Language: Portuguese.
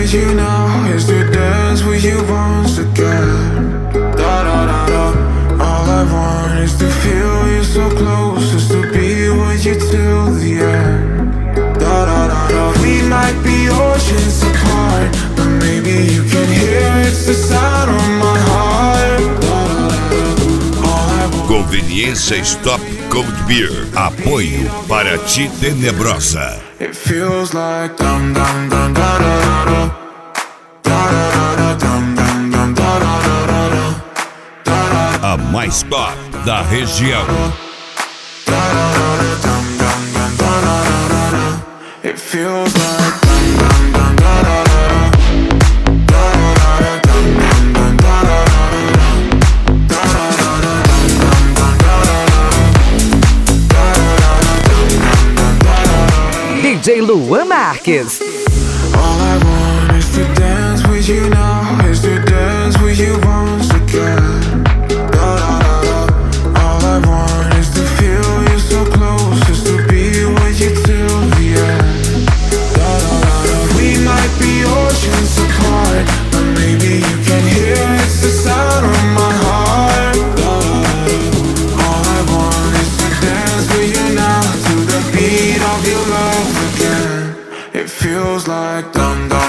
with you now is to dance with you once again. Da da da da. All I want is to feel you so close, just to be with you till the end. Da da da da. We might be oceans apart, but maybe you can hear it's the sound of my heart. Da da da da. All I want. Conveniência Stop Cold Beer. Apoio para Ti Tenebrosa. It feels like dum dum dum da da da da dum dum dum da da da da. A mais top da região. It feels like dum dum dum da da DJ Luan Marques. All I want is to dance with you now, is to dance with you once again. Da da da da. All I want is to feel you so close, just to be with you till the end. Da da da da. We might be oceans apart, but maybe you can hear it's the sound of my heart. Da da da da. All I want is to dance with you now, to the beat of your love again. It feels like dum dum.